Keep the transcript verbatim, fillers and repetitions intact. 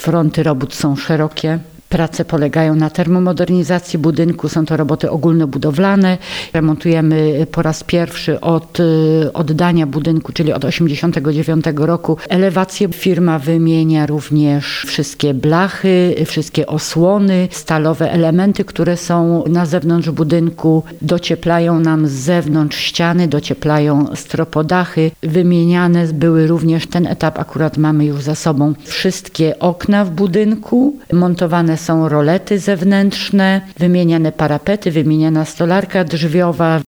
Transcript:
Fronty robót są szerokie. Prace polegają na termomodernizacji budynku, są to roboty ogólnobudowlane. Remontujemy po raz pierwszy od oddania budynku, czyli od osiemdziesiątego dziewiątego roku, elewację. Firma wymienia również wszystkie blachy, wszystkie osłony, stalowe elementy, które są na zewnątrz budynku. Docieplają nam z zewnątrz ściany, docieplają stropodachy. Wymieniane były również, ten etap akurat mamy już za sobą, wszystkie okna w budynku. Montowane są rolety zewnętrzne, wymieniane parapety, wymieniana stolarka drzwiowa.